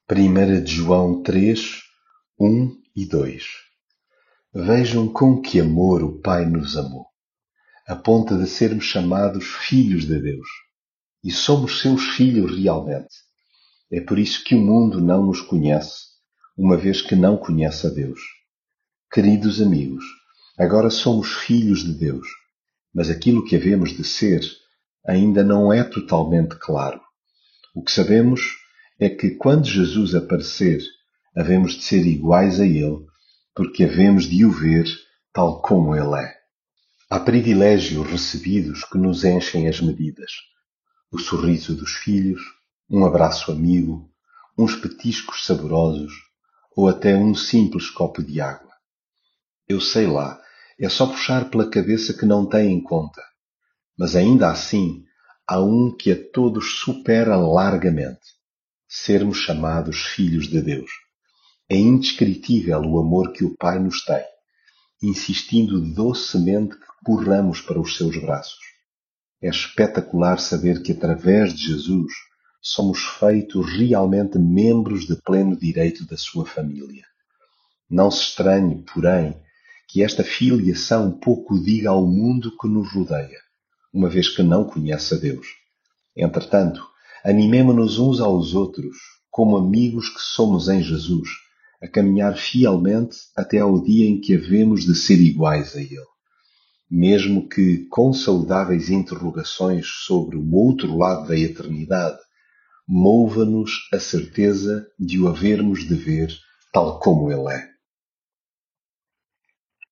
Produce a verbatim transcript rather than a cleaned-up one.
primeira de João três, um e dois. Vejam com que amor o Pai nos amou, a ponto de sermos chamados filhos de Deus. E somos seus filhos realmente. É por isso que o mundo não nos conhece, uma vez que não conhece a Deus. Queridos amigos, agora somos filhos de Deus, mas aquilo que havemos de ser ainda não é totalmente claro. O que sabemos é que quando Jesus aparecer, havemos de ser iguais a Ele, porque havemos de o ver tal como Ele é. Há privilégios recebidos que nos enchem as medidas. O sorriso dos filhos, um abraço amigo, uns petiscos saborosos ou até um simples copo de água. Eu sei lá, é só puxar pela cabeça que não tem em conta. Mas ainda assim, há um que a todos supera largamente. Sermos chamados filhos de Deus. É indescritível o amor que o Pai nos tem, insistindo docemente que corramos para os seus braços. É espetacular saber que através de Jesus somos feitos realmente membros de pleno direito da sua família. Não se estranhe, porém, que esta filiação pouco diga ao mundo que nos rodeia, uma vez que não conhece a Deus. Entretanto, animemo-nos uns aos outros, como amigos que somos em Jesus, a caminhar fielmente até ao dia em que havemos de ser iguais a Ele. Mesmo que com saudáveis interrogações sobre o outro lado da eternidade, mova-nos a certeza de o havermos de ver tal como Ele é.